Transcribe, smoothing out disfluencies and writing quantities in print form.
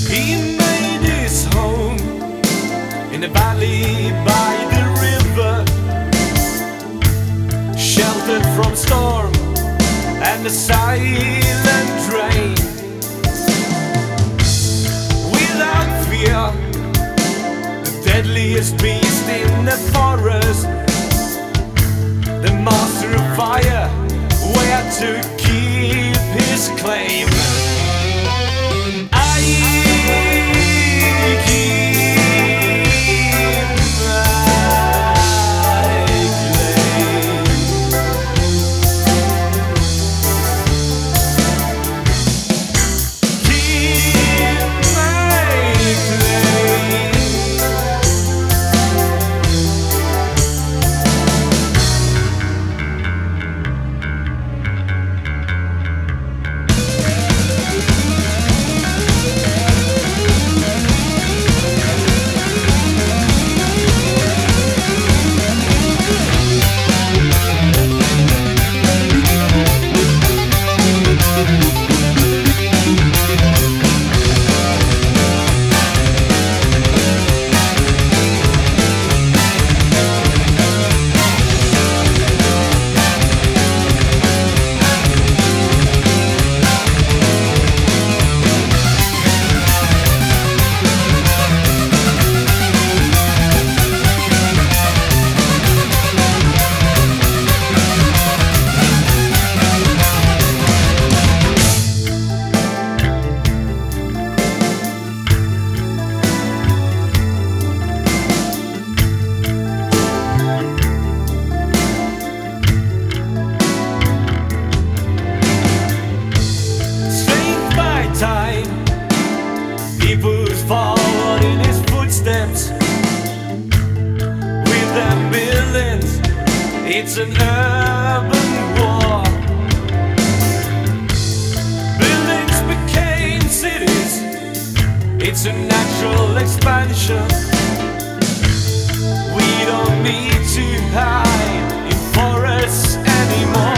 He made his home in a valley by the river, sheltered from storm and the silent rain. Without fear, the deadliest beast in the forest, the master of fire, where to keep his claim. I keep my claim. Keep my claim. Time, he moves forward in his footsteps. With them buildings, it's an urban war. Buildings became cities, it's a natural expansion. We don't need to hide in forests anymore.